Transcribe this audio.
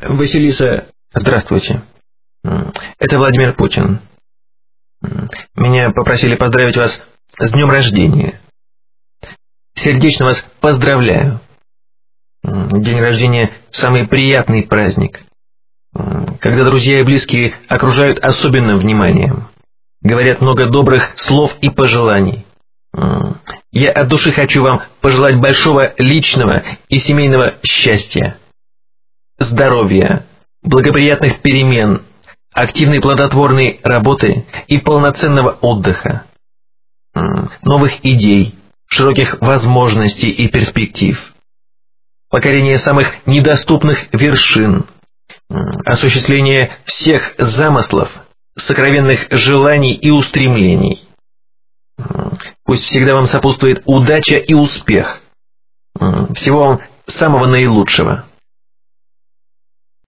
Василиса... Здравствуйте. Это Владимир Путин. Меня попросили поздравить вас с днем рождения. Сердечно вас поздравляю. День рождения – самый приятный праздник, когда друзья и близкие окружают особенным вниманием, говорят много добрых слов и пожеланий. Я от души хочу вам пожелать большого личного и семейного счастья, здоровья, благоприятных перемен, активной плодотворной работы и полноценного отдыха, новых идей, широких возможностей и перспектив, покорения самых недоступных вершин, осуществления всех замыслов, сокровенных желаний и устремлений. Пусть всегда вам сопутствует удача и успех. Всего вам самого наилучшего.